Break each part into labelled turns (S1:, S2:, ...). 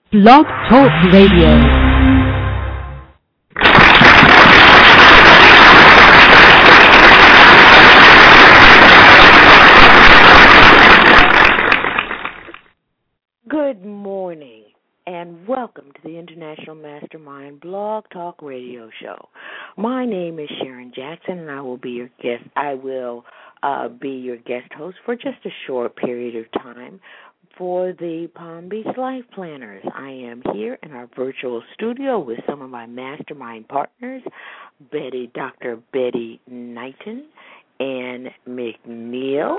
S1: Blog Talk Radio.
S2: Good morning and welcome to the International Mastermind Blog Talk Radio Show. My name is Sharon Jackson and I will be your guest. I will be your guest host for just a short period of time for the Palm Beach Life Planners. I am here in our virtual studio with some of my mastermind partners, Dr. Betty Knighton and McNeil.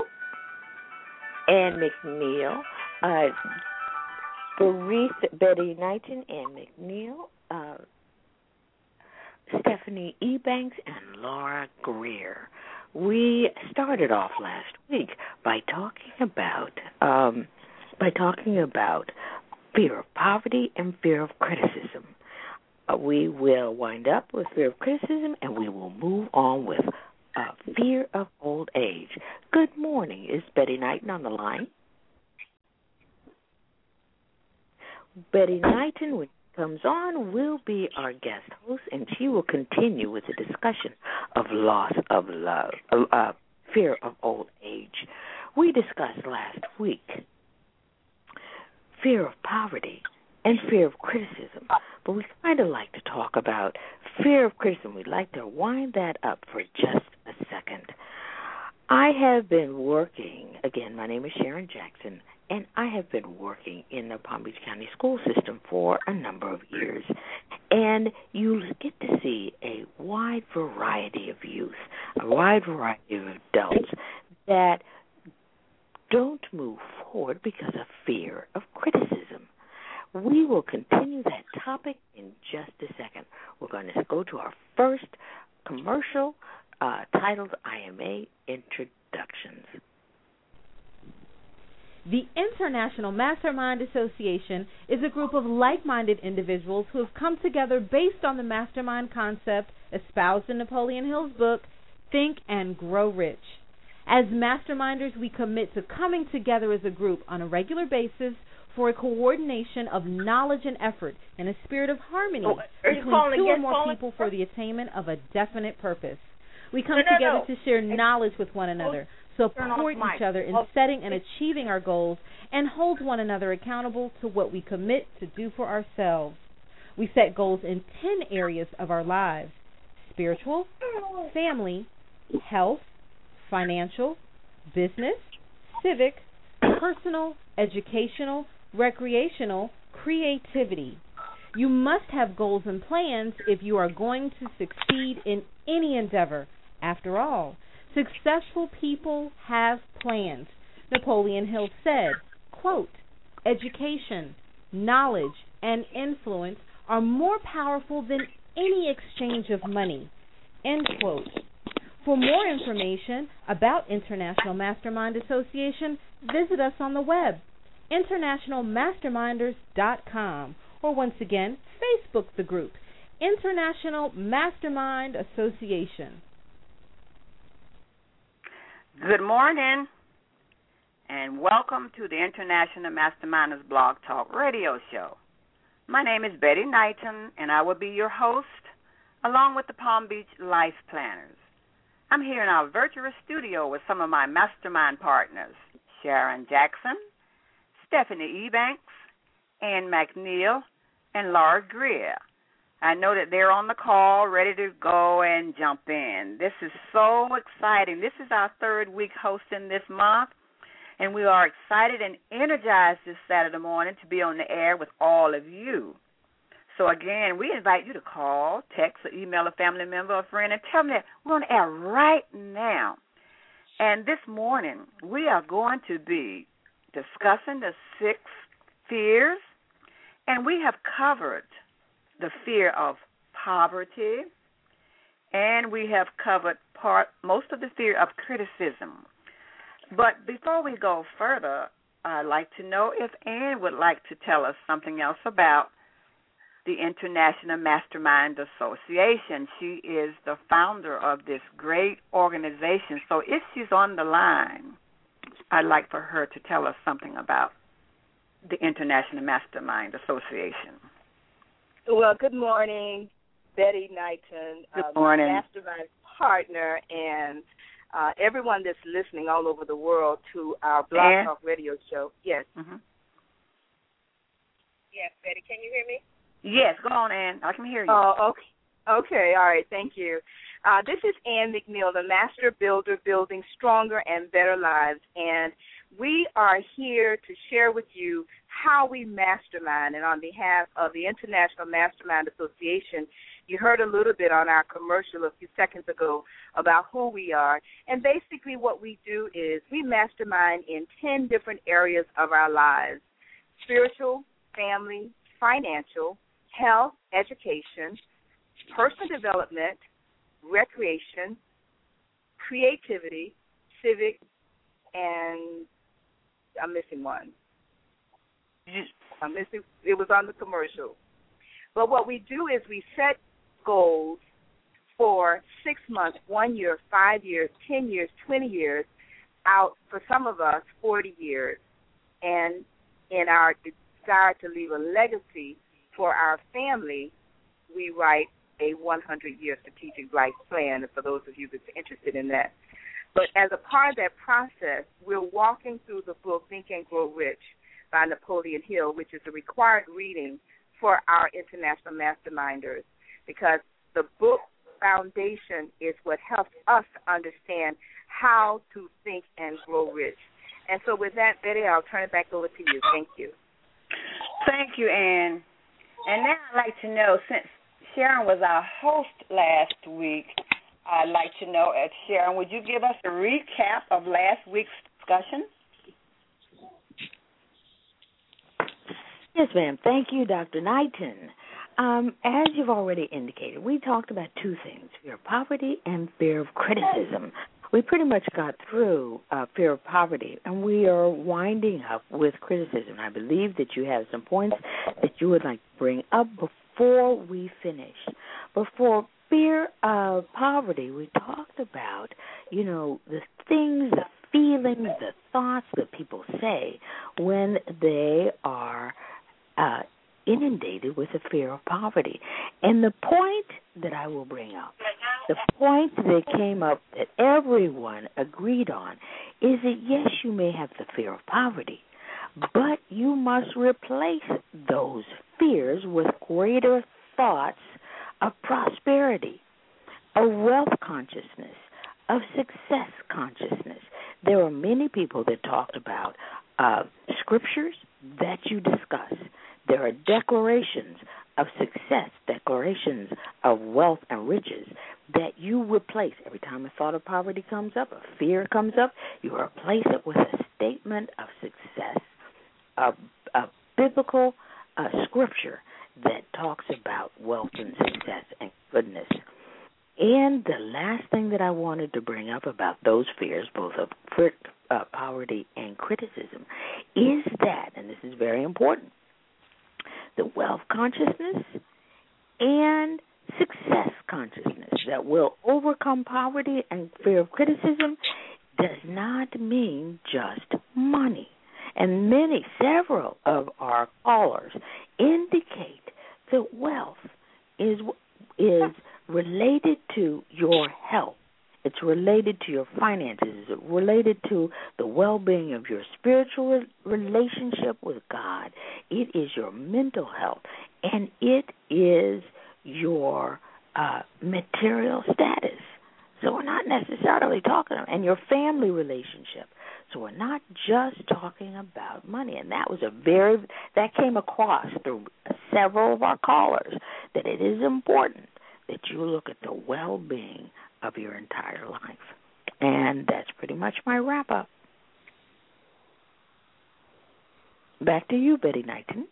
S2: Betty Knighton and McNeil, Stephanie Ebanks, and Laura Greer. We started off last week by talking about fear of poverty and fear of criticism. We will wind up with fear of criticism, and we will move on with fear of old age. Good morning. Is Betty Knighton on the line? Betty Knighton, when she comes on, will be our guest host, and she will continue with the discussion of loss of love, fear of old age. We discussed last week fear of poverty and fear of criticism, but we kind of like to talk about fear of criticism. We'd like to wind that up for just a second. I have been working, again, my name is Sharon Jackson, and I have been working in the Palm Beach County school system for a number of years. And you get to see a wide variety of youth, a wide variety of adults that don't move forward because of fear of criticism. We will continue that topic in just a second. We're going to go to our first commercial titled IMA Introductions.
S3: The International Mastermind Association is a group of like-minded individuals who have come together based on the mastermind concept espoused in Napoleon Hill's book, Think and Grow Rich. As masterminders, we commit to coming together as a group on a regular basis for a coordination of knowledge and effort in a spirit of harmony between two or more people for the attainment of a definite purpose. We come together to share knowledge with one another, support each other in setting and achieving our goals, and hold one another accountable to what we commit to do for ourselves. We set goals in 10 areas of our lives: spiritual, family, health, financial, business, civic, personal, educational, recreational, creativity. You must have goals and plans if you are going to succeed in any endeavor. After all, successful people have plans. Napoleon Hill said, quote, "Education, knowledge, and influence are more powerful than any exchange of money," end quote. For more information about International Mastermind Association, visit us on the web, internationalmasterminders.com, or once again, Facebook the group, International Mastermind Association.
S4: Good morning, and welcome to the International Masterminders Blog Talk Radio Show. My name is Betty Knighton, and I will be your host, along with the Palm Beach Life Planners. I'm here in our virtual studio with some of my mastermind partners, Sharon Jackson, Stephanie Ebanks, Ann McNeil, and Laura Greer. I know that they're on the call, ready to go and jump in. This is so exciting. This is our third week hosting this month, and we are excited and energized this Saturday morning to be on the air with all of you. So, again, we invite you to call, text, or email a family member or friend and tell them that we're on the air right now. And this morning, we are going to be discussing the 6 fears, and we have covered the fear of poverty, and we have covered most of the fear of criticism. But before we go further, I'd like to know if Ann would like to tell us something else about the International Mastermind Association. She is the founder of this great organization. So if she's on the line, I'd like for her to tell us something about the International Mastermind Association?
S5: Well, good morning, Betty Knighton,
S4: good morning.
S5: Mastermind partner, and everyone that's listening all over the world to our Blog Talk radio show. Yes.
S4: Mm-hmm.
S5: Yes, Betty, can you hear me?
S4: Yes, go on, Ann. I can hear you.
S5: Oh, okay. Okay, all right, thank you. This is Ann McNeil, the Master Builder, Building Stronger and Better Lives, and we are here to share with you how we mastermind. And on behalf of the International Mastermind Association, you heard a little bit on our commercial a few seconds ago about who we are. And basically what we do is we mastermind in 10 different areas of our lives: spiritual, family, financial, health, education, personal development, recreation, creativity, civic, and I'm missing one. It was on the commercial. But what we do is we set goals for 6 months, 1 year, 5 years, 10 years, 20 years, out for some of us 40 years. And in our desire to leave a legacy for our family, we write a 100-year strategic life plan, for those of you that's interested in that. But as a part of that process, we're walking through the book Think and Grow Rich by Napoleon Hill, which is a required reading for our international masterminders, because the book foundation is what helps us understand how to think and grow rich. And so with that, Betty, I'll turn it back over to you. Thank you.
S4: Thank you, Ann. And now I'd like to know, since Sharon was our host last week, I'd like to know, Sharon, would you give us a recap of last week's discussion?
S2: Yes, ma'am. Thank you, Dr. Knighton. As you've already indicated, we talked about two things: fear of poverty and fear of criticism. We pretty much got through fear of poverty, and we are winding up with criticism. I believe that you have some points that you would like to bring up before we finish. Before fear of poverty, we talked about, the things, the feelings, the thoughts that people say when they are inundated with the fear of poverty. And the point that I will bring up, the point that came up that everyone agreed on, is that yes, you may have the fear of poverty, but you must replace those fears with greater thoughts of prosperity, of wealth consciousness, of success consciousness. There are many people that talked about scriptures that you discuss. There are declarations of success, declarations of wealth and riches that you replace. Every time a thought of poverty comes up, a fear comes up, you replace it with a statement of success, a biblical scripture that talks about wealth and success and goodness. And the last thing that I wanted to bring up about those fears, both of poverty and criticism, is that, and this is very important, the wealth consciousness and success consciousness that will overcome poverty and fear of criticism does not mean just money. And several of our callers indicate that wealth is related to your health. It's related to your finances. It's related to the well-being of your spiritual relationship with God. It is your mental health, and it is your material status. So we're not necessarily talking about, and your family relationship. So we're not just talking about money. And that came across through several of our callers, that it is important that you look at the well-being of your entire life. And that's pretty much my wrap-up. Back to you, Betty Knighton.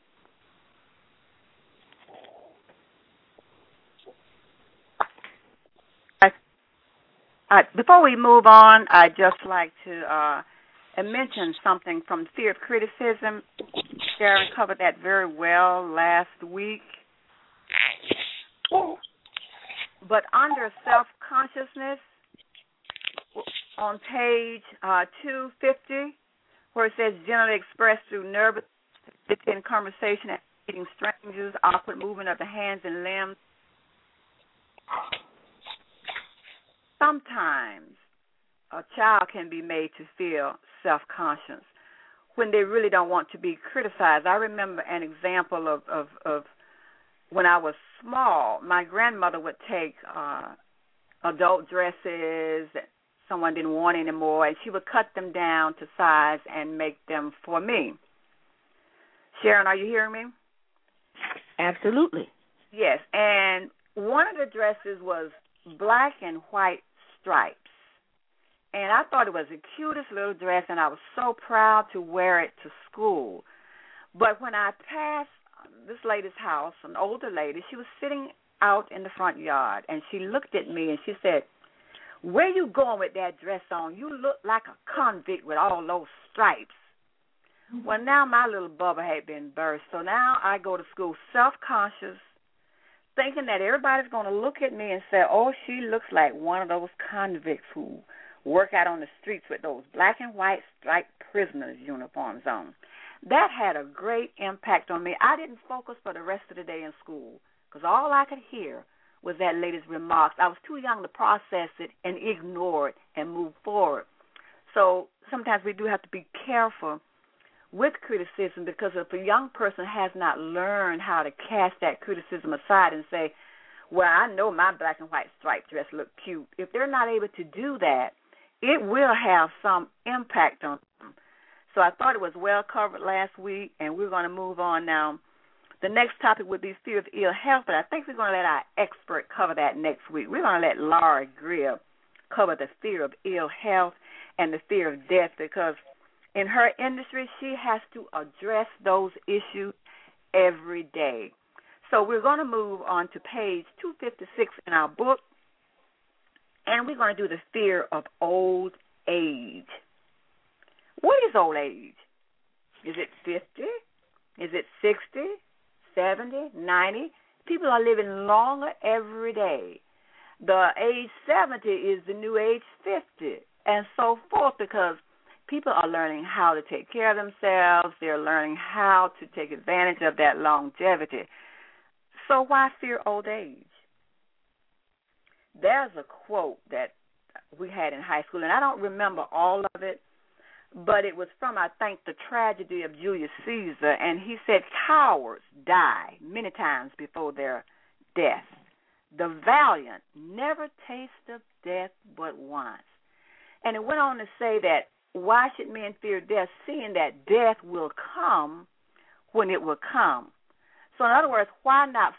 S4: Before we move on, I'd just like to mention something from fear of criticism. Sharon covered that very well last week. But under self-consciousness, on page 250, where it says generally expressed through nervous in conversation and meeting strangers, awkward movement of the hands and limbs. Sometimes a child can be made to feel self-conscious when they really don't want to be criticized. I remember an example of when I was small, my grandmother would take adult dresses that someone didn't want anymore, and she would cut them down to size and make them for me. Sharon, are you hearing me?
S2: Absolutely.
S4: Yes, and one of the dresses was black and white stripes. And I thought it was the cutest little dress, and I was so proud to wear it to school. But when I passed this lady's house, an older lady, she was sitting out in the front yard, and she looked at me and she said, "Where you going with that dress on? You look like a convict with all those stripes." Mm-hmm. Well, now my little bubble had been burst, so now I go to school self-conscious, thinking that everybody's going to look at me and say, "Oh, she looks like one of those convicts who work out on the streets with those black and white striped prisoners' uniforms on." That had a great impact on me. I didn't focus for the rest of the day in school because all I could hear was that lady's remarks. I was too young to process it and ignore it and move forward. So sometimes we do have to be careful with criticism, because if a young person has not learned how to cast that criticism aside and say, "Well, I know my black and white striped dress look cute," if they're not able to do that, it will have some impact on them. So I thought it was well covered last week, and we're going to move on now. The next topic would be fear of ill health, but I think we're going to let our expert cover that next week. We're going to let Laura Greer cover the fear of ill health and the fear of death, because in her industry, she has to address those issues every day. So we're going to move on to page 256 in our book, and we're going to do the fear of old age. What is old age? Is it 50? Is it 60, 70, 90? People are living longer every day. The age 70 is the new age 50, and so forth, because people are learning how to take care of themselves. They're learning how to take advantage of that longevity. So why fear old age? There's a quote that we had in high school, and I don't remember all of it, but it was from, I think, The Tragedy of Julius Caesar, and he said, "Cowards die many times before their death. The valiant never taste of death but once." And it went on to say that why should men fear death, seeing that death will come when it will come? So in other words, why not?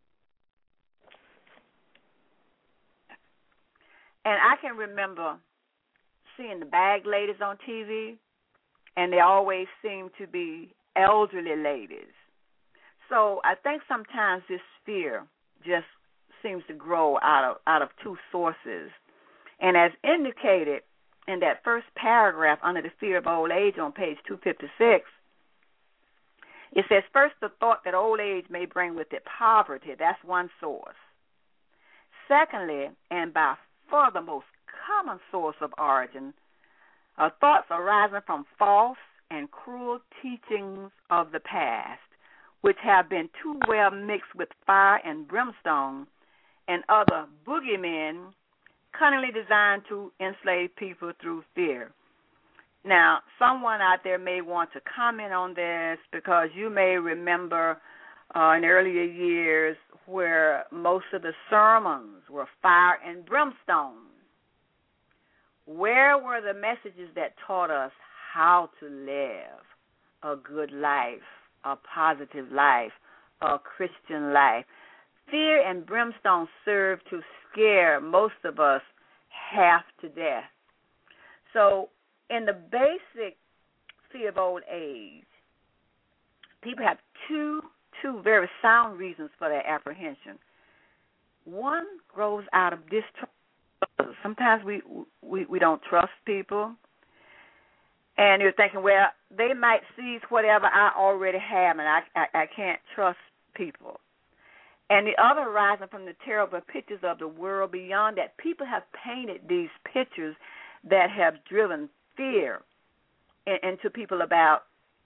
S4: And I can remember seeing the bag ladies on TV, and they always seem to be elderly ladies. So I think sometimes this fear just seems to grow out of two sources. And as indicated in that first paragraph under the fear of old age on page 256, it says, first, the thought that old age may bring with it poverty. That's one source. Secondly, and by far the most common source of origin, are thoughts arising from false and cruel teachings of the past, which have been too well mixed with fire and brimstone and other boogeymen cunningly designed to enslave people through fear. Now, someone out there may want to comment on this, because you may remember in earlier years where most of the sermons were fire and brimstone. Where were the messages that taught us how to live a good life, a positive life, a Christian life? Fear and brimstone serve to scare most of us half to death. So in the basic fear of old age, people have two very sound reasons for their apprehension. One grows out of distrust. Sometimes we don't trust people, and you're thinking, well, they might seize whatever I already have, and I can't trust people. And the other rising from the terrible pictures of the world beyond that, people have painted these pictures that have driven fear into people about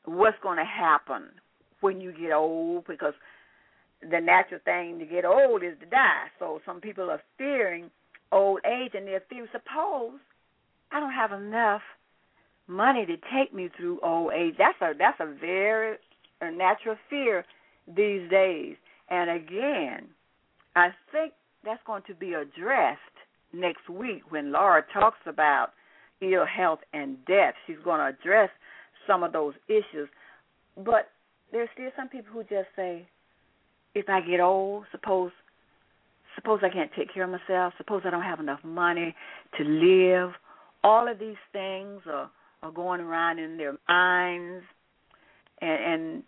S4: what's going to happen when you get old, because the natural thing to get old is to die. So some people are fearing old age, and they're fearing, suppose I don't have enough money to take me through old age. That's a very natural fear these days. And again, I think that's going to be addressed next week when Laura talks about ill health and death. She's going to address some of those issues. But there's still some people who just say, if I get old, suppose I can't take care of myself, suppose I don't have enough money to live. All of these things are going around in their minds, and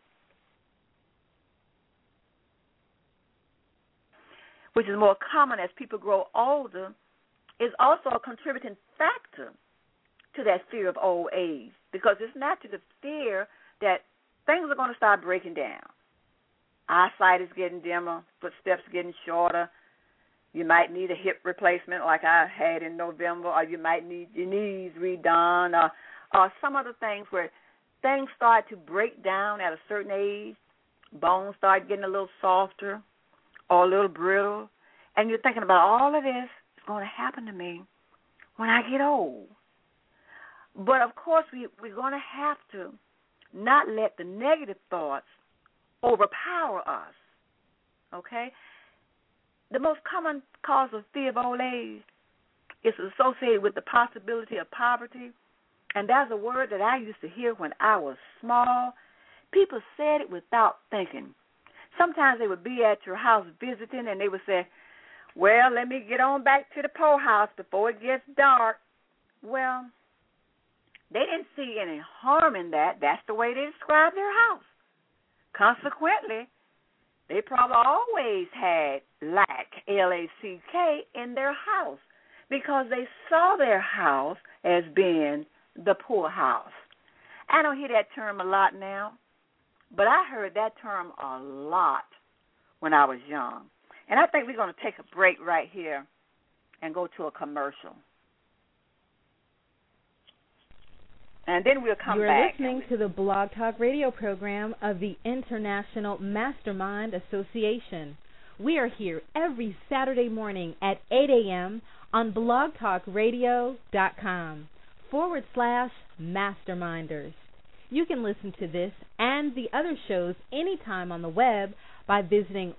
S4: which is more common as people grow older, is also a contributing factor to that fear of old age, because it's natural to fear that things are going to start breaking down. Eyesight is getting dimmer, footsteps getting shorter. You might need a hip replacement like I had in November, or you might need your knees redone, or some other things where things start to break down at a certain age. Bones start getting a little softer or a little brittle, and you're thinking about all of this is going to happen to me when I get old. But, of course, we're going to have to not let the negative thoughts overpower us, okay? The most common cause of fear of old age is associated with the possibility of poverty, and that's a word that I used to hear when I was small. People said it without thinking. Sometimes they would be at your house visiting, and they would say, well, let me get on back to the poorhouse before it gets dark. Well, they didn't see any harm in that. That's the way they described their house. Consequently, they probably always had lack, L-A-C-K, in their house because they saw their house as being the poor house. I don't hear that term a lot now, but I heard that term a lot when I was young. And I think we're going to take a break right here and go to a commercial. And then we'll come back.
S3: You're listening to the Blog Talk Radio program of the International Mastermind Association. We are here every Saturday morning at 8 a.m. on blogtalkradio.com/masterminders. You can listen to this and the other shows anytime on the web by visiting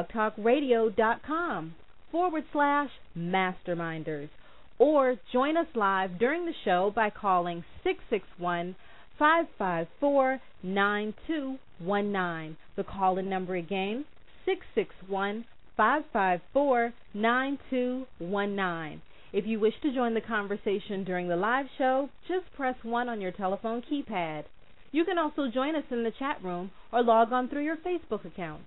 S3: blogtalkradio.com/masterminders. Or join us live during the show by calling 661-554-9219. The call-in number again, 661-554-9219. If you wish to join the conversation during the live show, just press 1 on your telephone keypad. You can also join us in the chat room or log on through your Facebook account.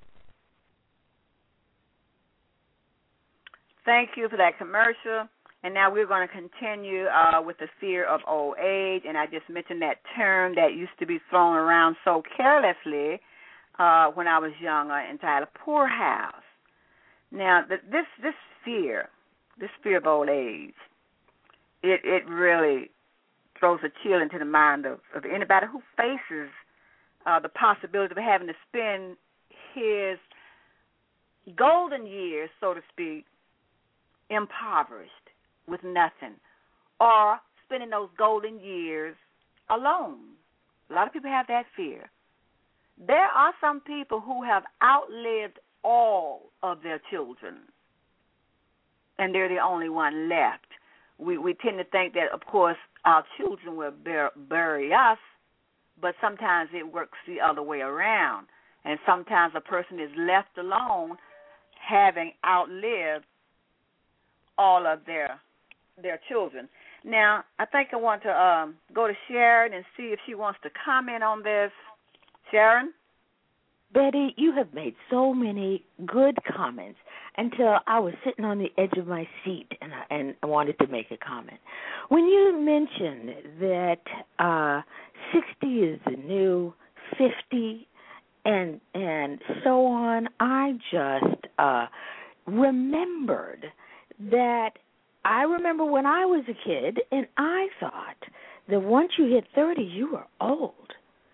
S4: Thank you for that commercial. And now we're going to continue with the fear of old age. And I just mentioned that term that used to be thrown around so carelessly when I was younger, entitled poor house. Now, this fear of old age, it really throws a chill into the mind of anybody who faces the possibility of having to spend his golden years, so to speak, impoverished with nothing, or spending those golden years alone. A lot of people have that fear. There are some people who have outlived all of their children, and they're the only one left. We tend to think that, of course, our children will bury us, but sometimes it works the other way around, and sometimes a person is left alone having outlived all of their children. Now, I think I want to go to Sharon and see if she wants to comment on this. Sharon?
S2: Betty, you have made so many good comments until I was sitting on the edge of my seat and I wanted to make a comment. When you mentioned that 60 is the new 50 and so on, I just remembered that I remember when I was a kid, and I thought that once you hit 30, you were old.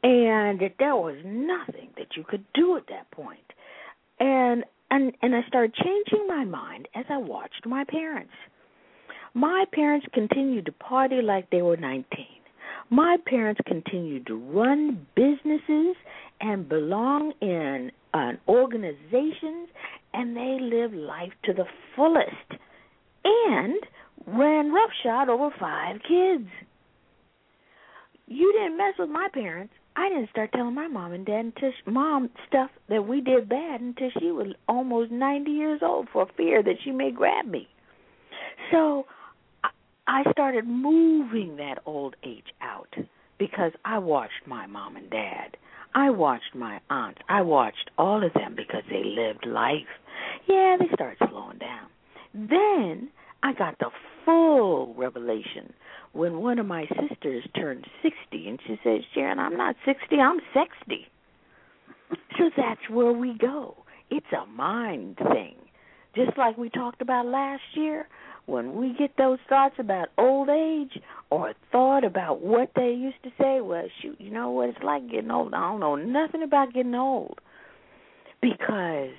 S2: and that there was nothing that you could do at that point. And I started changing my mind as I watched my parents. My parents continued to party like they were 19. My parents continued to run businesses and belong in organizations, and they lived life to the fullest and ran roughshod over 5 kids. You didn't mess with my parents. I didn't start telling my mom and dad stuff that we did bad until she was almost 90 years old for fear that she may grab me. So I started moving that old age out because I watched my mom and dad. I watched my aunts. I watched all of them because they lived life. Yeah, they started slowing down. Then I got the full revelation when one of my sisters turned 60, and she said, Sharon, I'm not 60, I'm 60. So that's where we go. It's a mind thing. Just like we talked about last year, when we get those thoughts about old age or a thought about what they used to say, well, shoot, you know what it's like getting old. I don't know nothing about getting old because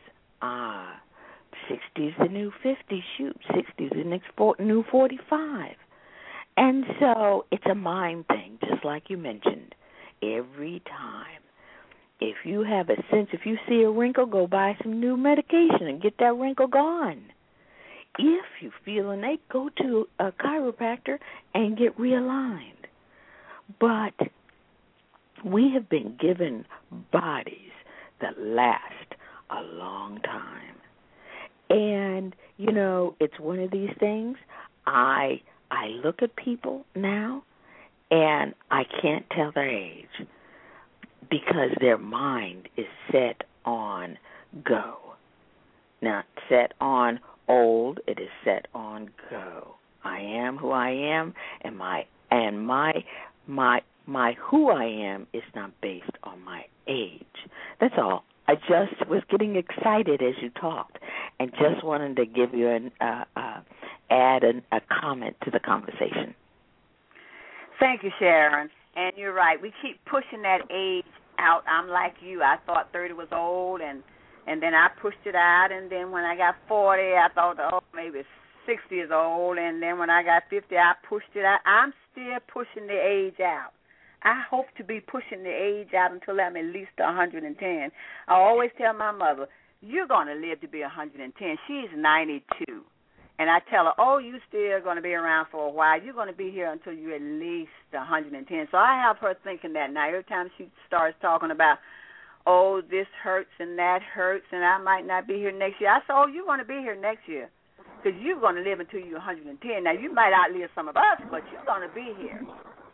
S2: 60's the new 50. Shoot, 60's the new 45. And so it's a mind thing, just like you mentioned. Every time, if you have a sense, if you see a wrinkle, go buy some new medication and get that wrinkle gone. If you feel an ache, go to a chiropractor and get realigned. But we have been given bodies that last a long time. And, you know, it's one of these things. I look at people now, and I can't tell their age because their mind is set on go. Not set on old, it is set on go. I am who I am, and my who I am is not based on my age. That's all. I just was getting excited as you talked, and just wanted to give you add a comment to the conversation.
S4: Thank you, Sharon. And you're right. We keep pushing that age out. I'm like you. I thought 30 was old, and then I pushed it out. And then when I got 40, I thought, maybe 60 is old. And then when I got 50, I pushed it out. I'm still pushing the age out. I hope to be pushing the age out until I'm at least 110. I always tell my mother, you're going to live to be 110. She's 92. And I tell her, you still going to be around for a while. You're going to be here until you're at least 110. So I have her thinking that now. Every time she starts talking about, this hurts and that hurts, and I might not be here next year, I say, you're going to be here next year because you're going to live until you're 110. Now, you might outlive some of us, but you're going to be here.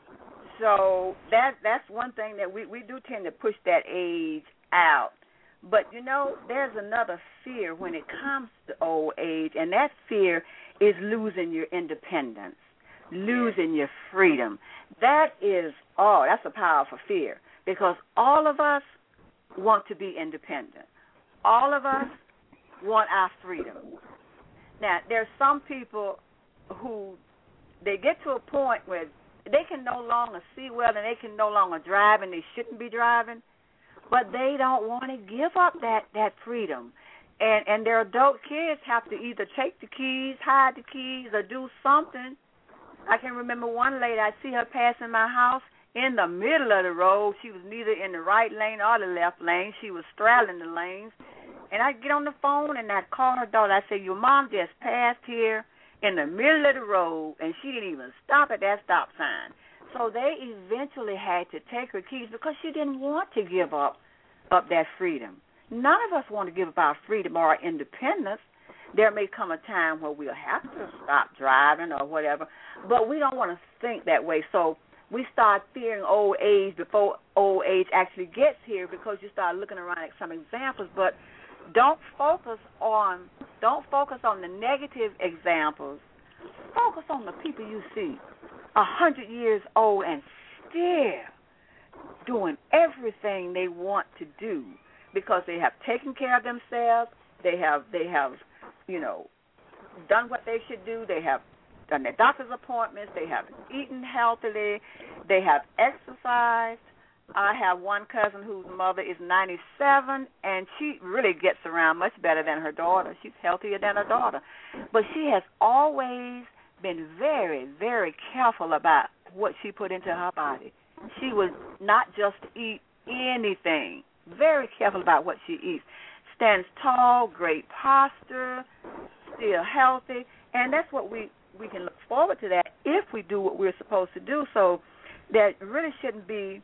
S4: So that's one thing that we do tend to push that age out. But, you know, there's another fear when it comes to old age, and that fear is losing your independence, losing your freedom. That's a powerful fear because all of us want to be independent. All of us want our freedom. Now, there's some people who they get to a point where they can no longer see well and they can no longer drive and they shouldn't be driving, but they don't want to give up that freedom. And their adult kids have to either take the keys, hide the keys, or do something. I can remember one lady, I see her passing my house in the middle of the road. She was neither in the right lane or the left lane. She was straddling the lanes. And I get on the phone and I call her daughter. I say, your mom just passed here in the middle of the road, and she didn't even stop at that stop sign. So they eventually had to take her keys because she didn't want to give up that freedom. None of us want to give up our freedom or our independence. There may come a time where we'll have to stop driving or whatever, but we don't want to think that way. So we start fearing old age before old age actually gets here because you start looking around at some examples, but don't focus on the negative examples. Focus on the people you see 100 years old and still doing everything they want to do because they have taken care of themselves. They have done what they should do. They have done their doctor's appointments. They have eaten healthily. They have exercised. I have one cousin whose mother is 97, and she really gets around much better than her daughter. She's healthier than her daughter. But she has always been very, very careful about what she put into her body. She would not just eat anything. Very careful about what she eats. Stands tall, great posture, still healthy, and that's what we can look forward to that if we do what we're supposed to do. So there really shouldn't be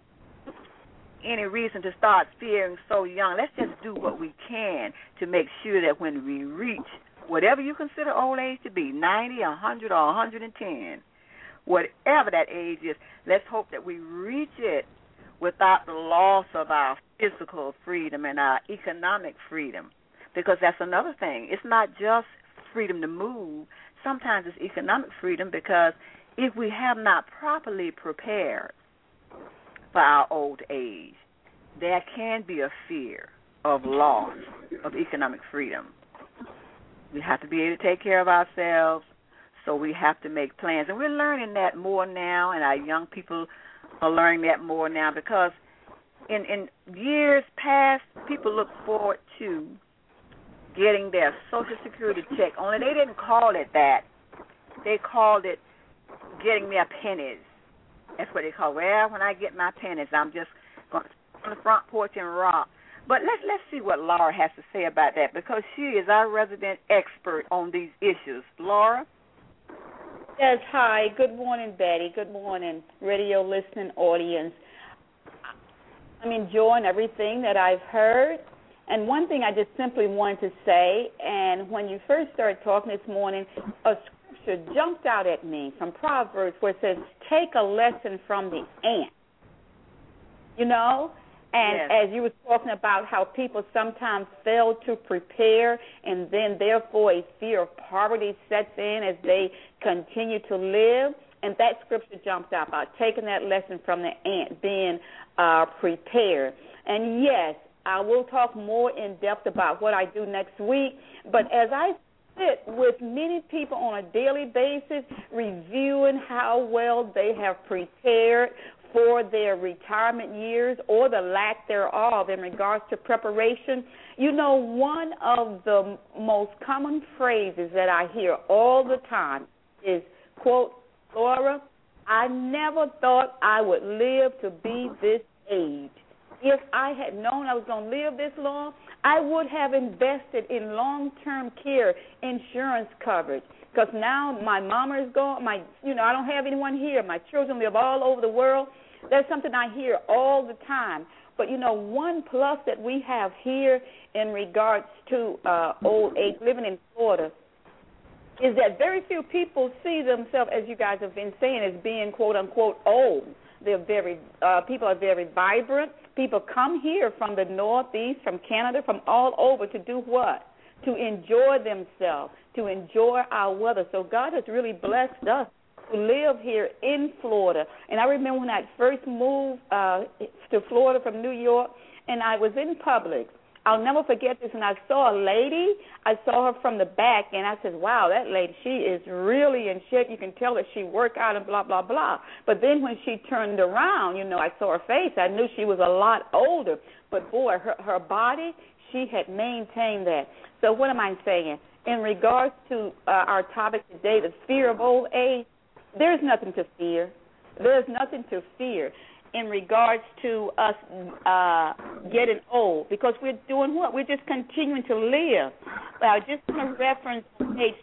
S4: any reason to start fearing so young. Let's just do what we can to make sure that when we reach whatever you consider old age to be, 90, 100, or 110, whatever that age is, let's hope that we reach it without the loss of our physical freedom and our economic freedom, because that's another thing. It's not just freedom to move. Sometimes it's economic freedom, because if we have not properly prepared for our old age, there can be a fear of loss of economic freedom. We have to be able to take care of ourselves, so we have to make plans. And we're learning that more now, and our young people are learning that more now, because in years past, people look forward to getting their Social Security check, only they didn't call it that. They called it getting their pennies. That's what they call it. Well, when I get my pennies, I'm just going to sit on the front porch and rock. But let's see what Laura has to say about that, because she is our resident expert on these issues. Laura?
S6: Yes, hi. Good morning, Betty. Good morning, radio listening audience. I'm enjoying everything that I've heard. And one thing I just simply wanted to say, and when you first started talking this morning, a scripture jumped out at me from Proverbs where it says, take a lesson from the ant. You know? And
S4: yes.
S6: As you were talking about how people sometimes fail to prepare, and then therefore a fear of poverty sets in as they continue to live, and that scripture jumped out about taking that lesson from the ant, being prepared. And yes, I will talk more in depth about what I do next week, but as I sit with many people on a daily basis, reviewing how well they have prepared for their retirement years or the lack thereof in regards to preparation. You know, one of the most common phrases that I hear all the time is, quote, Laura, I never thought I would live to be this age. If I had known I was going to live this long, I would have invested in long-term care insurance coverage. Because now my mama is gone. I don't have anyone here. My children live all over the world. That's something I hear all the time. But, one plus that we have here in regards to old age, living in Florida, is that very few people see themselves, as you guys have been saying, as being, quote-unquote, old. People are very vibrant. People come here from the Northeast, from Canada, from all over to do what? To enjoy themselves, to enjoy our weather. So God has really blessed us to live here in Florida. And I remember when I first moved to Florida from New York, and I was in Publix. I'll never forget this, and I saw a lady. I saw her from the back, and I said, wow, that lady, she is really in shape. You can tell that she worked out and blah, blah, blah. But then when she turned around, I saw her face. I knew she was a lot older. But, boy, her body, she had maintained that. So what am I saying? In regards to our topic today, the fear of old age, there's nothing to fear. There's nothing to fear in regards to us getting old, because we're doing what? We're just continuing to live. I just want to reference page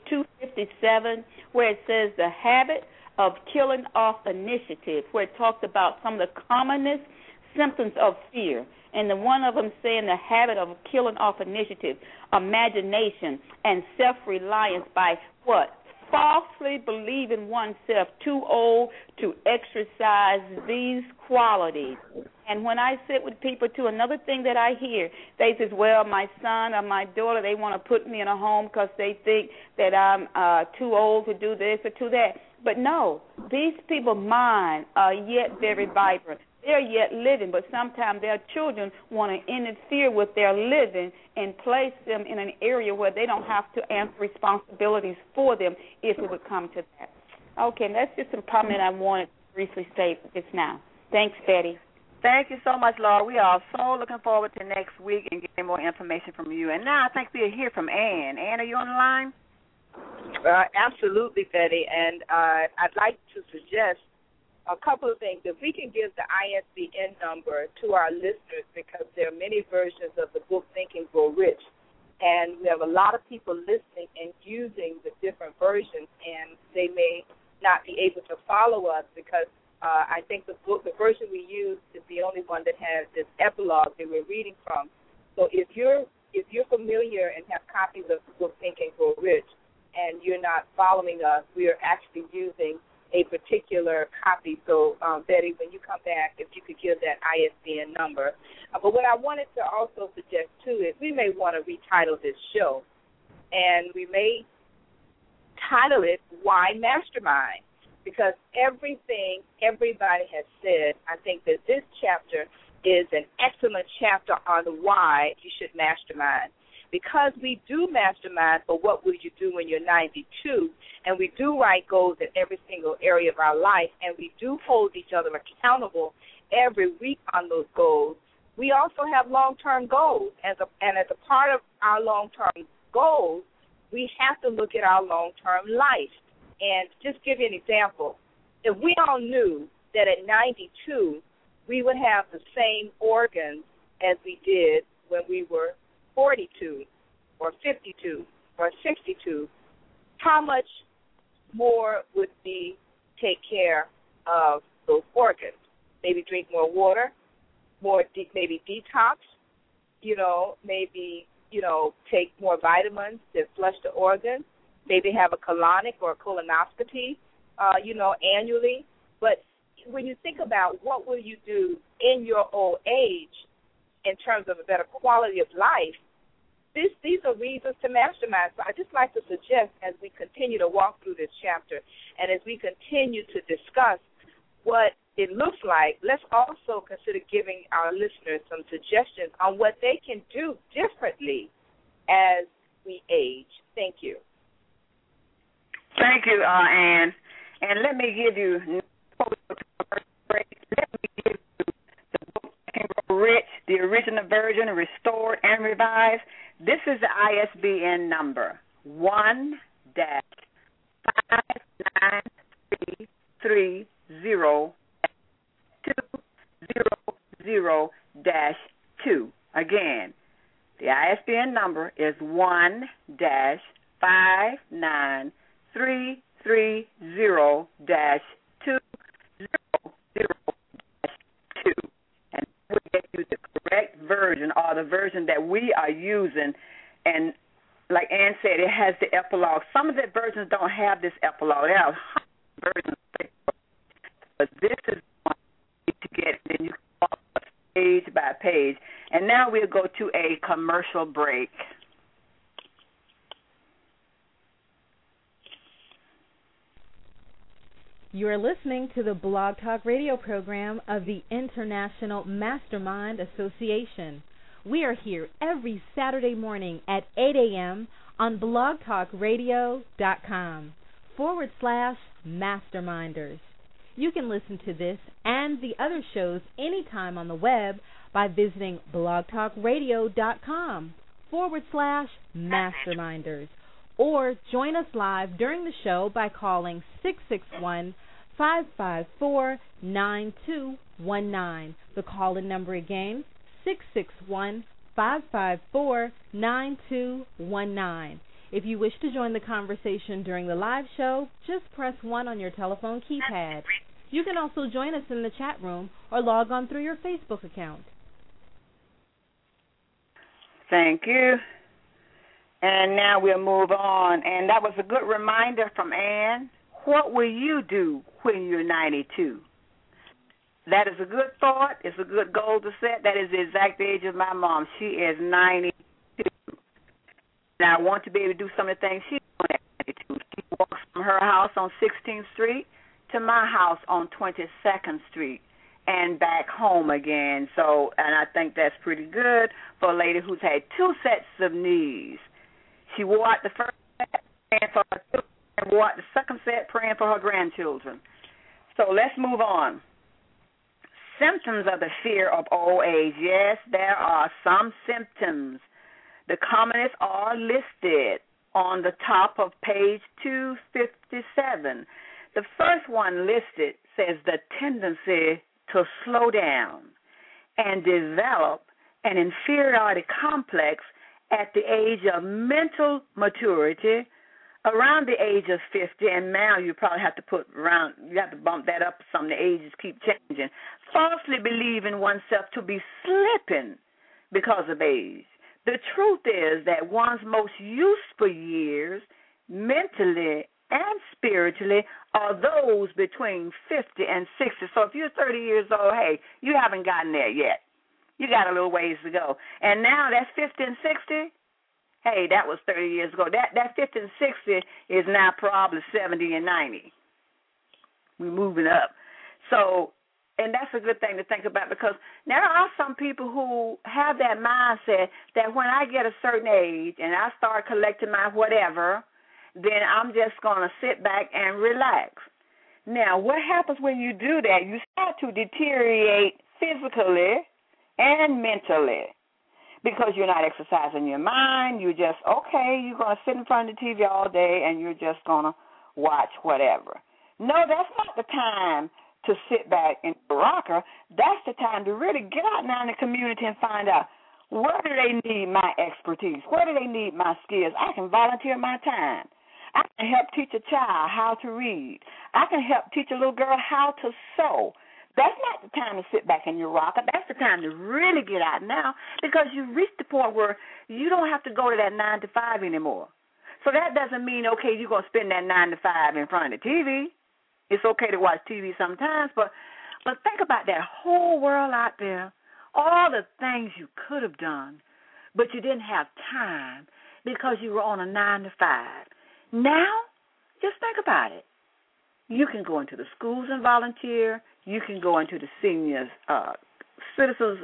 S6: 257 where it says the habit of killing off initiative, where it talks about some of the commonest symptoms of fear. And the one of them saying the habit of killing off initiative, imagination, and self-reliance by what? Falsely believing oneself too old to exercise these qualities. And when I sit with people, too, another thing that I hear, they say, well, my son or my daughter, they want to put me in a home because they think that I'm too old to do this or to that. But no, these people's minds are yet very vibrant. They're yet living, but sometimes their children want to interfere with their living and place them in an area where they don't have to answer responsibilities for them if it would come to that. Okay, and that's just a comment I wanted to briefly say just now. Thanks, Betty.
S4: Thank you so much, Laura. We are so looking forward to next week and getting more information from you. And now I think we'll hear from Ann. Ann, are you on the line?
S5: Absolutely, Betty. And I'd like to suggest a couple of things. If we can give the ISBN number to our listeners, because there are many versions of the book Think and Grow Rich, and we have a lot of people listening and using the different versions, and they may not be able to follow us because I think the version we use is the only one that has this epilogue that we're reading from. So if you're familiar and have copies of the book Think and Grow Rich, and you're not following us, we are actually using a particular copy. So, Betty, when you come back, if you could give that ISBN number. But what I wanted to also suggest, too, is we may want to retitle this show, and we may title it Why Mastermind, because everything everybody has said, I think that this chapter is an excellent chapter on why you should mastermind. Because we do mastermind for what will you do when you're 92, and we do write goals in every single area of our life, and we do hold each other accountable every week on those goals, we also have long-term goals. As a part of our long-term goals, we have to look at our long-term life. And just give you an example, if we all knew that at 92 we would have the same organs as we did when we were 42 or 52 or 62, how much more would we take care of those organs? Maybe drink more water, maybe detox, maybe, take more vitamins that flush the organs, maybe have a colonic or a colonoscopy, annually. But when you think about what will you do in your old age in terms of a better quality of life, these are reasons to mastermind. So I just like to suggest, as we continue to walk through this chapter and as we continue to discuss what it looks like, let's also consider giving our listeners some suggestions on what they can do differently as we age. Thank you.
S4: Thank you, Ann. And let me give you, before we go to the first break, let me give you the book Think and Grow Rich, the original version, restored and revised. This is the ISBN number, 1-59330-200-2. Again, the ISBN number is 1-59330-200-2. And we'll get you the correct version or the version that we are using. And like Ann said, it has the epilogue. Some of the versions don't have this epilogue. There are versions, but this is one to get, and then you can follow page by page. And now we'll go to a commercial break.
S3: You are listening to the Blog Talk Radio program of the International Mastermind Association. We are here every Saturday morning at 8 a.m. on blogtalkradio.com/masterminders. You can listen to this and the other shows anytime on the web by visiting blogtalkradio.com/masterminders. Or join us live during the show by calling 661-554-9219. The call-in number again, 661-554-9219. If you wish to join the conversation during the live show, just press 1 on your telephone keypad. You can also join us in the chat room or log on through your Facebook account.
S4: Thank you. And now we'll move on. And that was a good reminder from Ann. What will you do when you're 92? That is a good thought. It's a good goal to set. That is the exact age of my mom. She is 92. And I want to be able to do some of the things she's doing at 92. She walks from her house on 16th Street to my house on 22nd Street and back home again. So, and I think that's pretty good for a lady who's had 2 sets of knees. She wore out the first set, praying for her children, and wore out the second set, praying for her grandchildren. So let's move on. symptoms of the fear of old age. Yes, there are some symptoms. The commonest are listed on the top of page 257. The first one listed says the tendency to slow down and develop an inferiority complex at the age of mental maturity, around the age of 50, and now you probably have to bump that up some. The ages keep changing. Falsely believing oneself to be slipping because of age. The truth is that one's most useful years, mentally and spiritually, are those between 50 and 60. So if you're 30 years old, hey, you haven't gotten there yet. You got a little ways to go. And now that's 50 and 60. Hey, that was 30 years ago. That 50 and 60 is now probably 70 and 90. We're moving up. So, and that's a good thing to think about, because there are some people who have that mindset that when I get a certain age and I start collecting my whatever, then I'm just going to sit back and relax. Now, what happens when you do that? You start to deteriorate physically and mentally, because you're not exercising your mind. You're just, okay, you're going to sit in front of the TV all day and you're just going to watch whatever. No, that's not the time to sit back in the rocker. That's the time to really get out now in the community and find out, where do they need my expertise? Where do they need my skills? I can volunteer my time. I can help teach a child how to read. I can help teach a little girl how to sew. That's not the time to sit back in your rocker. That's the time to really get out now, because you've reached the point where you don't have to go to that 9 to 5 anymore. So that doesn't mean, okay, you're going to spend that 9 to 5 in front of the TV. It's okay to watch TV sometimes, but think about that whole world out there, all the things you could have done, but you didn't have time because you were on a 9 to 5. Now, just think about it. You can go into the schools and volunteer. You can go into the seniors, citizens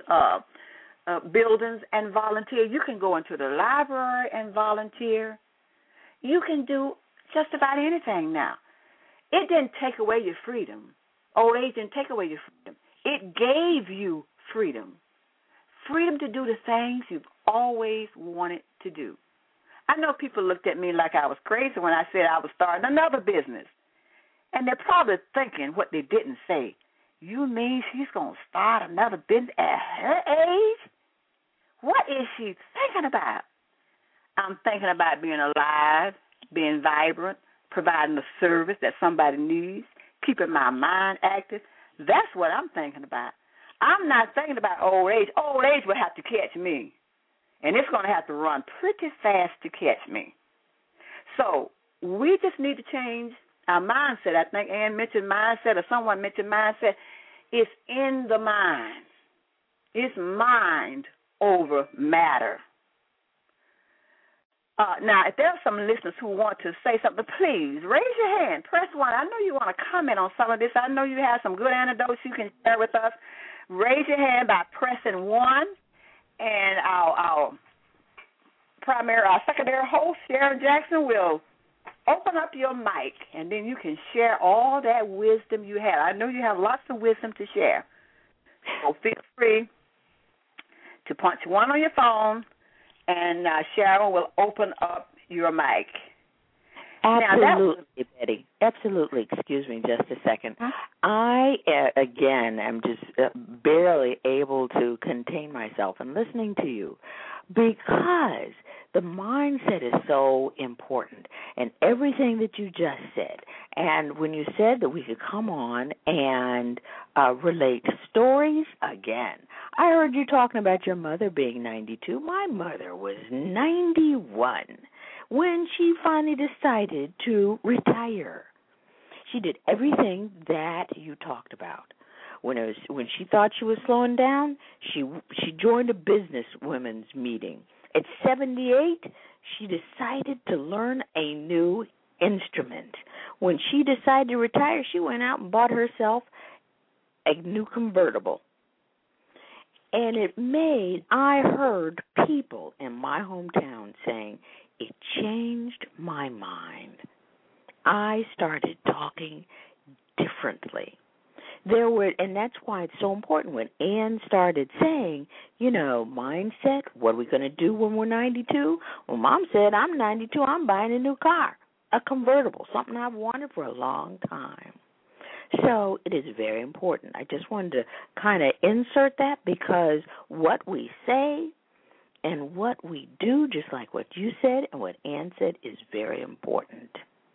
S4: buildings and volunteer. You can go into the library and volunteer. You can do just about anything now. It didn't take away your freedom. Old age didn't take away your freedom. It gave you freedom. Freedom to do the things you've always wanted to do. I know people looked at me like I was crazy when I said I was starting another business. And they're probably thinking what they didn't say. You mean she's going to start another business at her age? What is she thinking about? I'm thinking about being alive, being vibrant, providing the service that somebody needs, keeping my mind active. That's what I'm thinking about. I'm not thinking about old age. Old age will have to catch me, and it's going to have to run pretty fast to catch me. So we just need to change our mindset. I think Ann mentioned mindset, or someone mentioned mindset. It's in the mind. It's mind over matter. Now, if there are some listeners who want to say something, please raise your hand. Press 1. I know you want to comment on some of this. I know you have some good anecdotes you can share with us. Raise your hand by pressing 1, and our secondary host, Sharon Jackson, will open up your mic, and then you can share all that wisdom you have. I know you have lots of wisdom to share. So feel free to punch 1 on your phone, and Sharon will open up your mic.
S2: Absolutely, Betty. Absolutely. Excuse me just a second. I, again, am just barely able to contain myself in listening to you, because the mindset is so important, and everything that you just said. And when you said that we could come on and relate stories, again, I heard you talking about your mother being 92. My mother was 91 when she finally decided to retire. She did everything that you talked about. When she thought she was slowing down, she joined a business women's meeting. At 78, she decided to learn a new instrument. When she decided to retire, she went out and bought herself a new convertible. And I heard people in my hometown saying, it changed my mind. I started talking differently. And that's why it's so important when Ann started saying, mindset, what are we going to do when we're 92? Well, Mom said, I'm 92, I'm buying a new car, a convertible, something I've wanted for a long time. So it is very important. I just wanted to kind of insert that because what we say and what we do, just like what you said and what Ann said, is very important.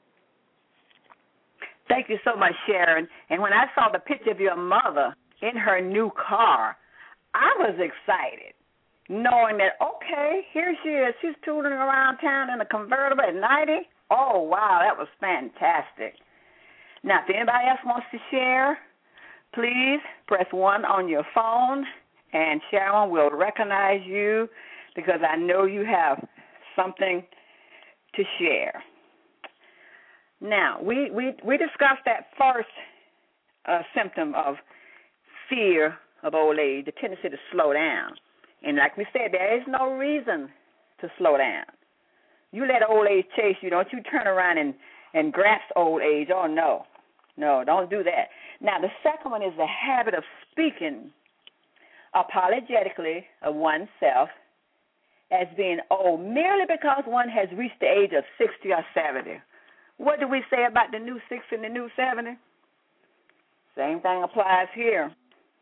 S4: Thank you so much, Sharon. And when I saw the picture of your mother in her new car, I was excited, knowing that, okay, here she is. She's tooling around town in a convertible at 90. Oh, wow, that was fantastic. Now, if anybody else wants to share, please press 1 on your phone, and Sharon will recognize you because I know you have something to share. Now, we discussed that first symptom of fear of old age, the tendency to slow down. And like we said, there is no reason to slow down. You let old age chase you. Don't you turn around and grasp old age. Oh, no. No, don't do that. Now, the second one is the habit of speaking apologetically of oneself as being old merely because one has reached the age of 60 or 70. What do we say about the new 60 and the new 70? Same thing applies here.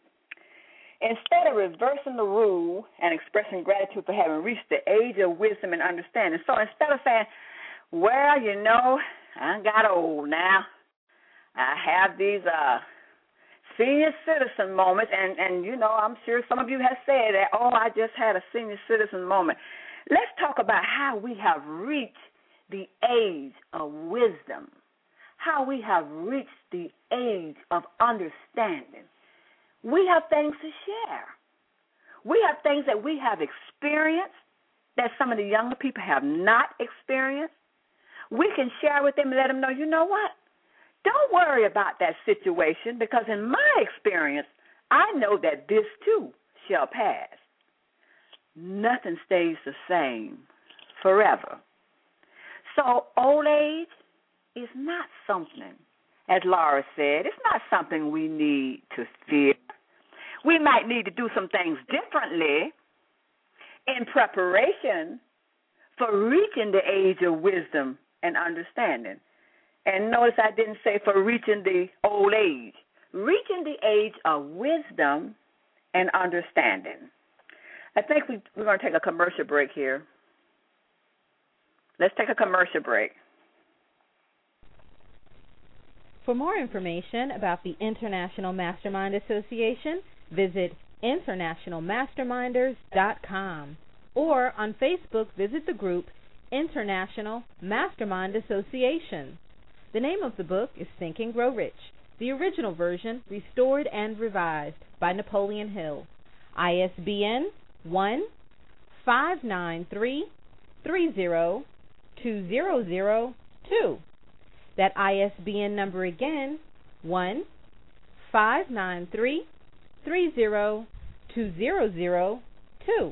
S4: Instead of reversing the rule and expressing gratitude for having reached the age of wisdom and understanding, so instead of saying, well, I got old now, I have these senior citizen moments, and I'm sure some of you have said that, I just had a senior citizen moment. Let's talk about how we have reached the age of wisdom, how we have reached the age of understanding. We have things to share. We have things that we have experienced that some of the younger people have not experienced. We can share with them and let them know, you know what? Don't worry about that situation because in my experience, I know that this too shall pass. Nothing stays the same forever. So old age is not something, as Laura said, it's not something we need to fear. We might need to do some things differently in preparation for reaching the age of wisdom and understanding. And notice I didn't say for reaching the old age. Reaching the age of wisdom and understanding. I think we're going to take a commercial break here. Let's take a commercial break.
S3: For more information about the International Mastermind Association, visit internationalmasterminders.com or on Facebook, visit the group International Mastermind Association. The name of the book is Think and Grow Rich, the original version restored and revised by Napoleon Hill. ISBN 1-593-30-2002. That ISBN number again, 1-593-30-2002.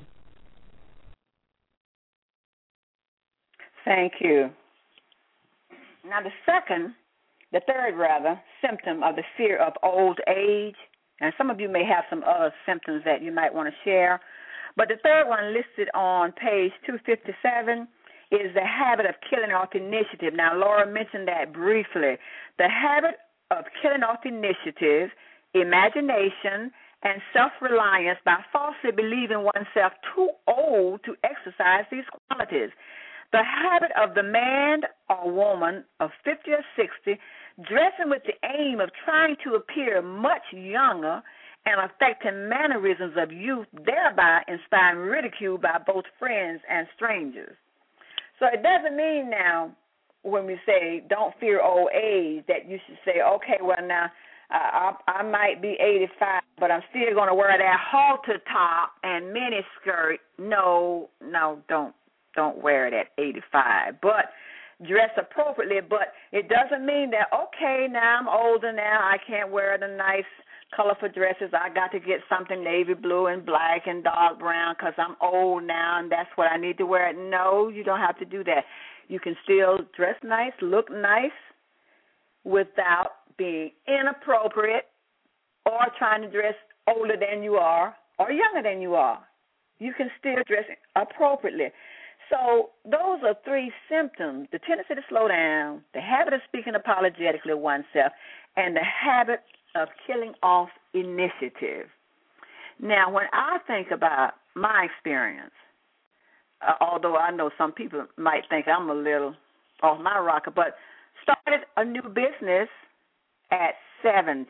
S4: Thank you. Now the third symptom of the fear of old age, and some of you may have some other symptoms that you might want to share, but the third one listed on page 257 is the habit of killing off initiative. Now, Laura mentioned that briefly. The habit of killing off initiative, imagination, and self-reliance by falsely believing oneself too old to exercise these qualities. The habit of the man or woman of 50 or 60 dressing with the aim of trying to appear much younger and affecting mannerisms of youth, thereby inspiring ridicule by both friends and strangers. So it doesn't mean now when we say don't fear old age that you should say, okay, well now I might be 85, but I'm still going to wear that halter top and mini skirt. No, don't wear it at 85. But dress appropriately. But it doesn't mean that, okay, now I'm older now, I can't wear the nice colorful dresses. I got to get something navy blue and black and dark brown because I'm old now and that's what I need to wear. No, you don't have to do that. You can still dress nice, look nice without being inappropriate or trying to dress older than you are or younger than you are. You can still dress appropriately. So those are 3 symptoms: the tendency to slow down, the habit of speaking apologetically of oneself, and the habit of killing off initiative. Now, when I think about my experience, although I know some people might think I'm a little off my rocker, but started a new business at 70.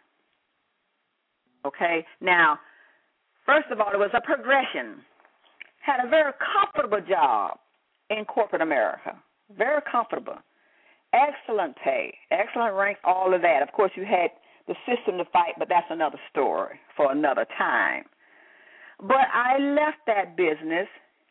S4: Okay? Now, first of all, it was a progression. Had a very comfortable job in corporate America. Very comfortable. Excellent pay, excellent rank, all of that. Of course, you had the system to fight, but that's another story for another time. But I left that business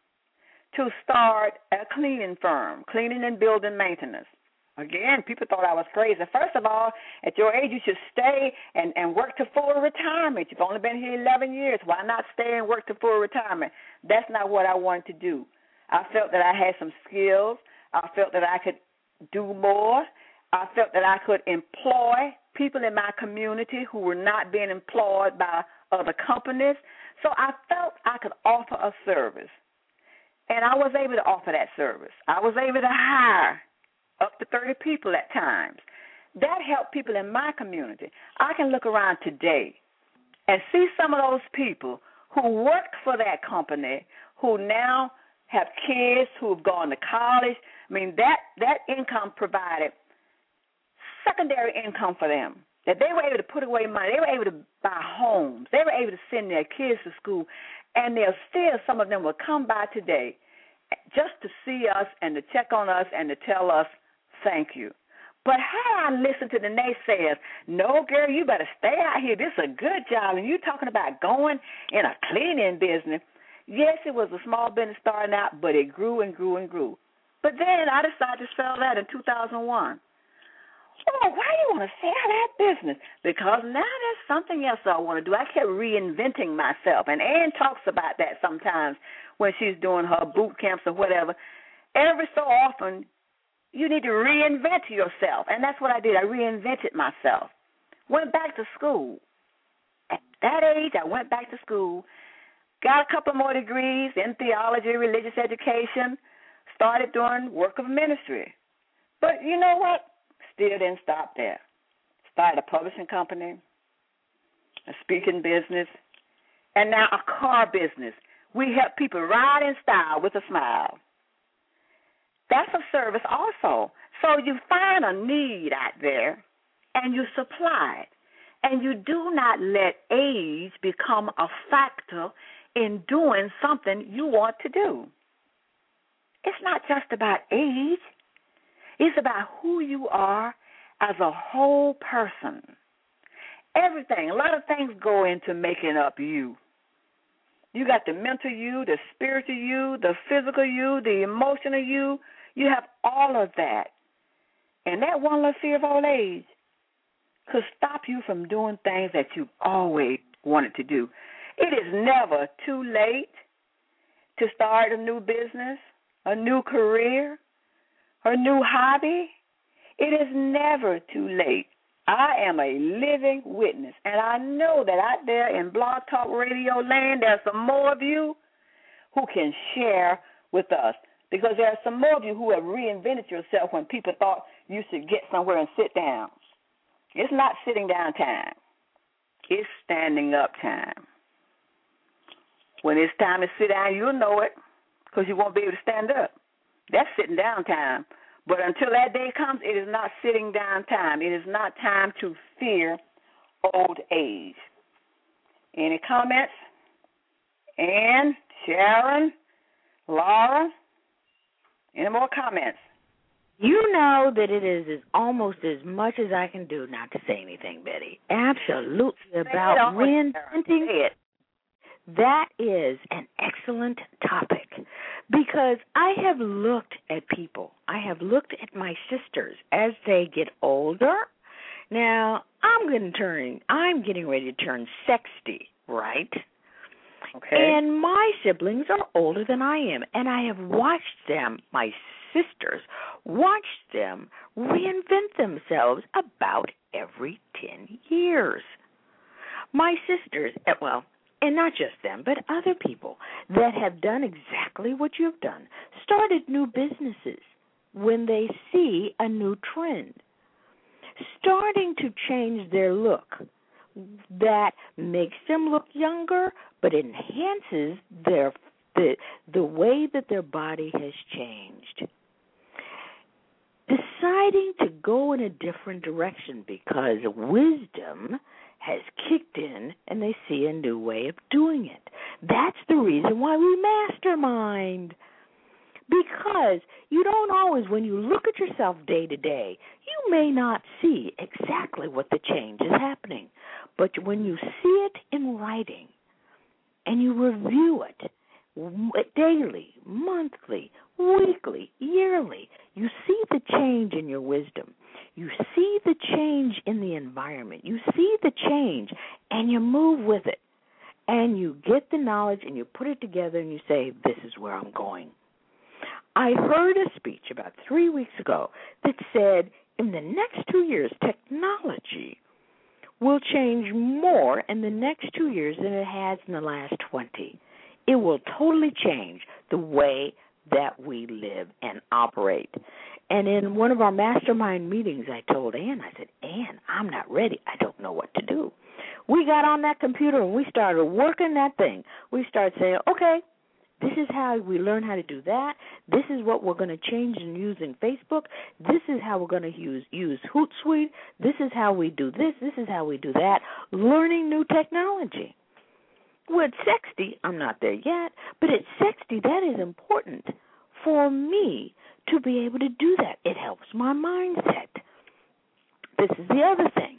S4: to start a cleaning firm, cleaning and building maintenance. Again, people thought I was crazy. First of all, at your age, you should stay and work to full retirement. You've only been here 11 years. Why not stay and work to full retirement? That's not what I wanted to do. I felt that I had some skills. I felt that I could do more. I felt that I could employ people in my community who were not being employed by other companies. So I felt I could offer a service. And I was able to offer that service. I was able to hire up to 30 people at times. That helped people in my community. I can look around today and see some of those people who worked for that company who now have kids who have gone to college. I mean, that income provided secondary income for them, that they were able to put away money. They were able to buy homes. They were able to send their kids to school. And there's still some of them will come by today just to see us and to check on us and to tell us thank you. But how I listen to the naysayers, no, girl, you better stay out here. This is a good job. And you're talking about going in a cleaning business. Yes, it was a small business starting out, but it grew and grew and grew. But then I decided to sell that in 2001. Oh, why do you want to sell that business? Because now there's something else I want to do. I kept reinventing myself. And Ann talks about that sometimes when she's doing her boot camps or whatever. Every so often, you need to reinvent yourself. And that's what I did. I reinvented myself. Went back to school. At that age, I went back to school, got a couple more degrees in theology, religious education, started doing work of ministry. But you know what? Still didn't stop there. Started a publishing company, a speaking business, and now a car business. We help people ride in style with a smile. That's a service also. So you find a need out there, and you supply it. And you do not let age become a factor in doing something you want to do. It's not just about age. It's about who you are as a whole person. Everything, a lot of things go into making up you. You got the mental you, the spiritual you, the physical you, the emotional you. You have all of that. And that one little fear of old age could stop you from doing things that you've always wanted to do. It is never too late to start a new business, a new career, a new hobby. It is never too late. I am a living witness, and I know that out there in Blog Talk Radio land, there's some more of you who can share with us, because there are some more of you who have reinvented yourself when people thought you should get somewhere and sit down. It's not sitting down time. It's standing up time. When it's time to sit down, you'll know it, because you won't be able to stand up. That's sitting down time. But until that day comes, it is not sitting down time. It is not time to fear old age. Any comments? Ann, Sharon, Laura, any more comments?
S2: You know that it is almost as much as I can do not to say anything, Betty. Absolutely about reinventing it. That is an excellent topic, because I have looked at people. I have looked at my sisters as they get older. Now, I'm getting ready to turn 60, right?
S4: Okay.
S2: And my siblings are older than I am, and I have watched them, my sisters, watched them reinvent themselves about every 10 years. My sisters, well, and not just them, but other people that have done exactly what you've done, started new businesses when they see a new trend, starting to change their look that makes them look younger but enhances the way that their body has changed. Deciding to go in a different direction because wisdom has kicked in and they see a new way of doing it. That's the reason why we mastermind. Because you don't always, when you look at yourself day to day, you may not see exactly what the change is happening. But when you see it in writing and you review it daily, monthly, weekly, yearly, you see the change in your wisdom. You see the change in the environment. You see the change, and you move with it. And you get the knowledge, and you put it together, and you say, this is where I'm going. I heard a speech about 3 weeks ago that said, in the next 2 years, technology will change more in the next 2 years than it has in the last 20. It will totally change the way that we live and operate. And in one of our mastermind meetings, I told Ann, I said, Ann, I'm not ready. I don't know what to do. We got on that computer and we started working that thing. We started saying, okay, this is how we learn how to do that. This is what we're going to change and use in Facebook. This is how we're going to use Hootsuite. This is how we do this. This is how we do that. Learning new technology. Well, at 60, I'm not there yet, but at 60, that is important for me to be able to do that. It helps my mindset. This is the other thing.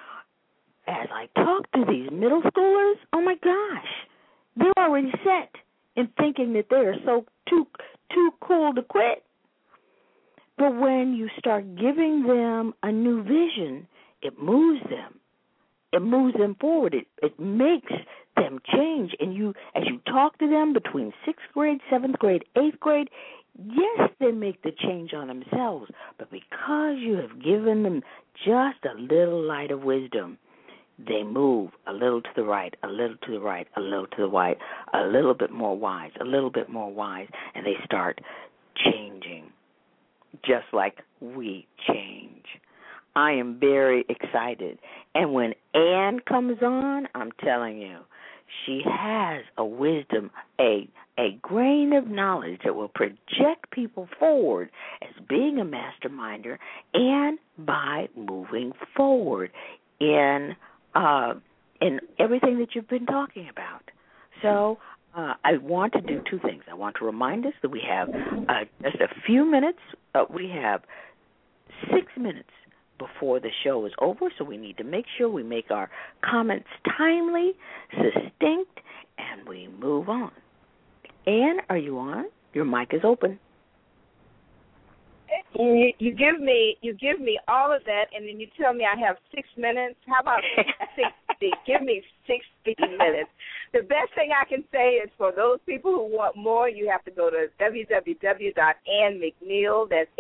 S2: As I talk to these middle schoolers, oh my gosh, they're already set in thinking that they are so too cool to quit. But when you start giving them a new vision, it moves them. It moves them forward. It makes them change. And as you talk to them between 6th grade, 7th grade, 8th grade, yes, they make the change on themselves. But because you have given them just a little light of wisdom, they move a little to the right, a little to the right, a little to the right, a little bit more wise, a little bit more wise, and they start changing just like we change. I am very excited. And when Ann comes on, I'm telling you, she has a wisdom, a grain of knowledge that will project people forward as being a masterminder and by moving forward in everything that you've been talking about. So I want to do two things. I want to remind us that we have just a few minutes. We have 6 minutes before the show is over, so we need to make sure we make our comments timely, succinct, and we move on. Ann, are you on? Your mic is open.
S5: You give me all of that, and then you tell me I have 6 minutes. How about 60? Give me 60 minutes. The best thing I can say is for those people who want more, you have to go to www.AnnMcNeill, that's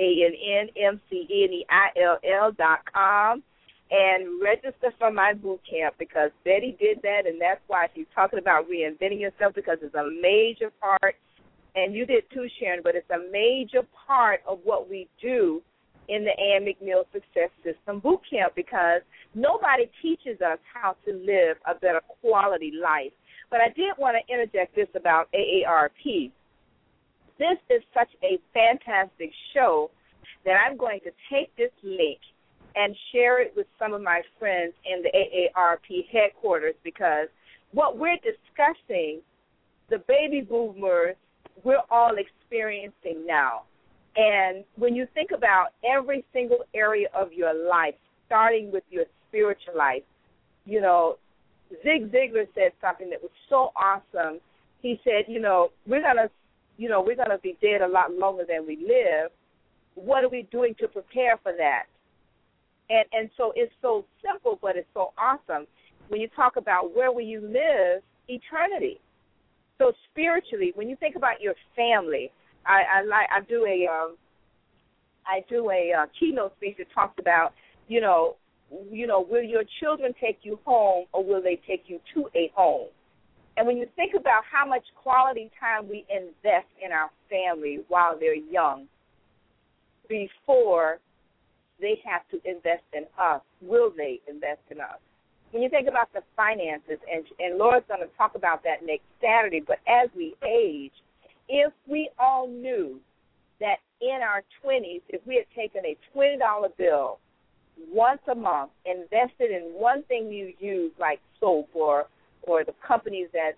S5: AnnMcNeill.com, and register for my boot camp, because Betty did that, and that's why she's talking about reinventing yourself, because it's a major part. And you did too, Sharon, but it's a major part of what we do in the Ann McNeill Success System Boot Camp, because nobody teaches us how to live a better quality life. But I did want to interject this about AARP. This is such a fantastic show that I'm going to take this link and share it with some of my friends in the AARP headquarters, because what we're discussing, the baby boomers, we're all experiencing now. And when you think about every single area of your life, starting with your spiritual life, you know, Zig Ziglar said something that was so awesome. He said, we're gonna be dead a lot longer than we live. What are we doing to prepare for that? And so it's so simple, but it's so awesome. When you talk about where will you live, eternity. So spiritually, when you think about your family, I do a keynote speech that talks about, will your children take you home or will they take you to a home? And when you think about how much quality time we invest in our family while they're young, before they have to invest in us, will they invest in us? When you think about the finances, and Laura's going to talk about that next Saturday, but as we age, if we all knew that in our 20s, if we had taken a $20 bill once a month, invested in one thing you use like soap or the companies that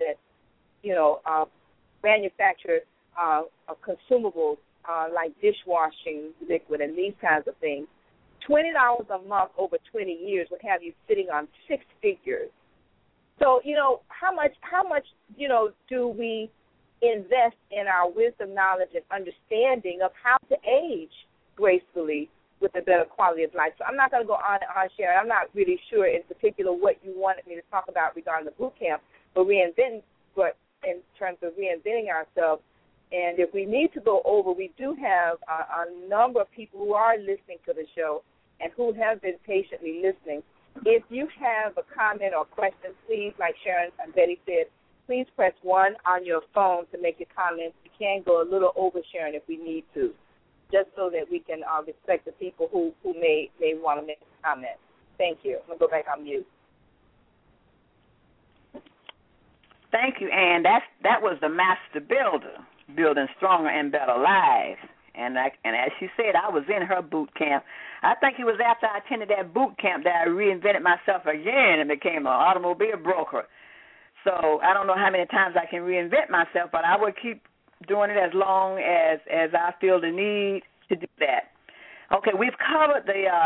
S5: manufacture consumables like dishwashing liquid and these kinds of things, $20 a month over 20 years would have you sitting on six figures. So, how much do we invest in our wisdom, knowledge, and understanding of how to age gracefully with a better quality of life? So I'm not going to go on and on, Sharon. I'm not really sure in particular what you wanted me to talk about regarding the boot camp, but in terms of reinventing ourselves. And if we need to go over, we do have a number of people who are listening to the show and who have been patiently listening. If you have a comment or question, please, like Sharon and Betty said, please press 1 on your phone to make your comments. We can go a little over, Sharon, if we need to, just so that we can respect the people who may want to make a comment. Thank you. I'm going to go back on mute.
S4: Thank you, Ann. That was the Master Builder, Building Stronger and Better Lives. And as she said, I was in her boot camp. I think it was after I attended that boot camp that I reinvented myself again and became an automobile broker. So I don't know how many times I can reinvent myself, but I would keep doing it as long as I feel the need to do that. Okay, we've covered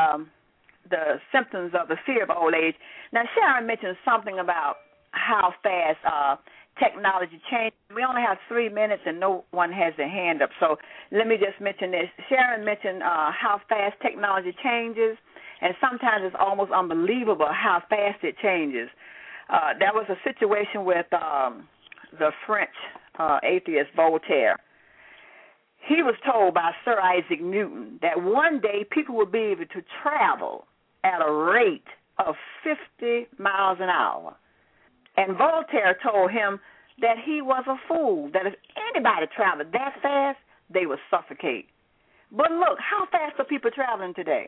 S4: the symptoms of the fear of old age. Now, Sharon mentioned something about how fast technology changes. We only have 3 minutes and no one has their hand up, so let me just mention this. Sharon mentioned how fast technology changes, and sometimes it's almost unbelievable how fast it changes. There was a situation with the French atheist Voltaire. He was told by Sir Isaac Newton that one day people would be able to travel at a rate of 50 miles an hour. And Voltaire told him that he was a fool, that if anybody traveled that fast, they would suffocate. But look, how fast are people traveling today?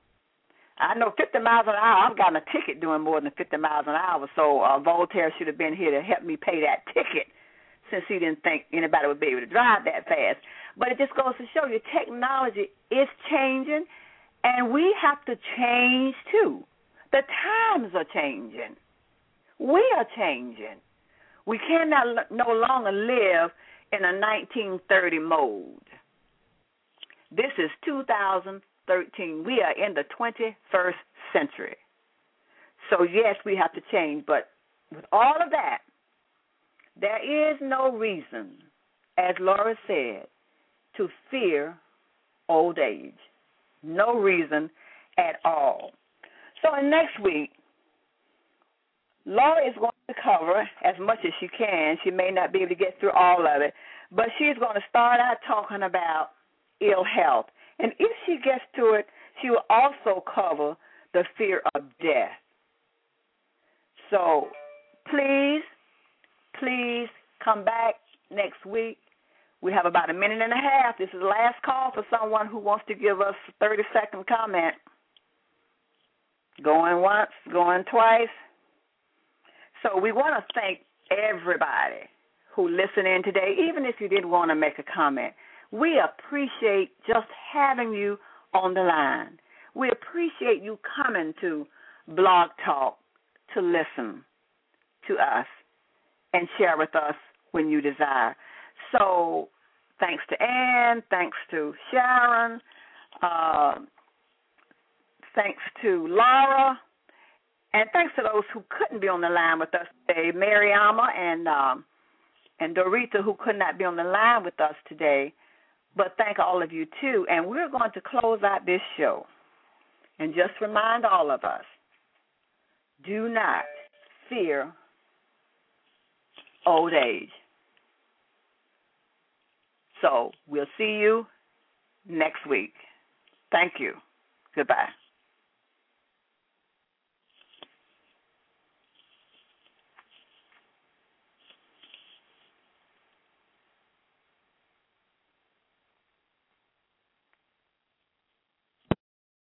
S4: I know 50 miles an hour, I've gotten a ticket doing more than 50 miles an hour, so Voltaire should have been here to help me pay that ticket since he didn't think anybody would be able to drive that fast. But it just goes to show you technology is changing, and we have to change too. The times are changing. We are changing. We cannot no longer live in a 1930 mode. This is 2013. We are in the 21st century. So, yes, we have to change. But with all of that, there is no reason, as Laura said, to fear old age. No reason at all. So next week, Laura is going to cover as much as she can. She may not be able to get through all of it, but she's going to start out talking about ill health. And if she gets to it, she will also cover the fear of death. So please come back next week. We have about a minute and a half. This is the last call for someone who wants to give us a 30-second comment. Going once, going twice. So we want to thank everybody who listened in today, even if you didn't want to make a comment. We appreciate just having you on the line. We appreciate you coming to Blog Talk to listen to us and share with us when you desire. So thanks to Ann, thanks to Sharon, thanks to Laura, and thanks to those who couldn't be on the line with us today, Mariama and Dorita, who could not be on the line with us today. But thank all of you, too. And we're going to close out this show and just remind all of us, do not fear old age. So we'll see you next week. Thank you. Goodbye.